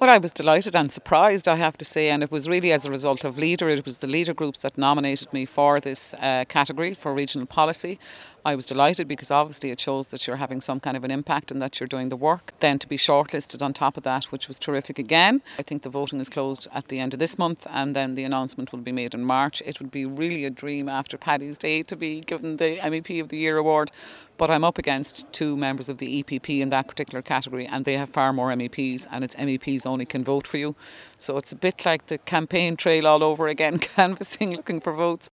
Well, I was delighted and surprised, I have to say, and it was really as a result of Leader. It was the Leader groups that nominated me for this category for regional policy. I was delighted because obviously it shows that you're having some kind of an impact and that you're doing the work. Then to be shortlisted on top of that, which was terrific again. I think the voting is closed at the end of this month and then the announcement will be made in March. It would be really a dream after Paddy's Day to be given the MEP of the Year award. But I'm up against two members of the EPP in that particular category and they have far more MEPs and it's MEPs only can vote for you. So it's a bit like the campaign trail all over again, canvassing, looking for votes.